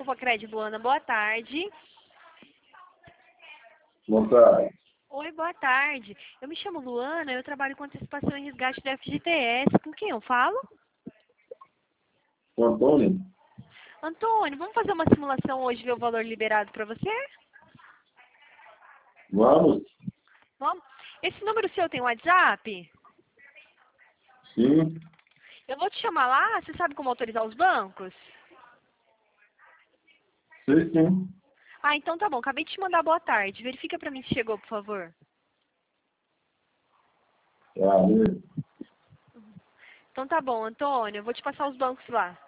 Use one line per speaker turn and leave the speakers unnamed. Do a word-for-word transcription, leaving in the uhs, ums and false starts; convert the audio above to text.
Cofacred, Luana, boa tarde.
Boa tarde.
Oi, boa tarde. Eu me chamo Luana, eu trabalho com antecipação e resgate da F G T S. Com quem eu falo?
O Antônio?
Antônio, vamos fazer uma simulação hoje e ver o valor liberado para você?
Vamos?
Vamos? Esse número seu tem WhatsApp?
Sim.
Eu vou te chamar lá, você sabe como autorizar os bancos?
Sei sim.
Ah, então tá bom. Acabei de te mandar boa tarde. Verifica pra mim se chegou, por favor.
Tá, beleza.
Então tá bom, Antônio. Eu vou te passar os bancos lá.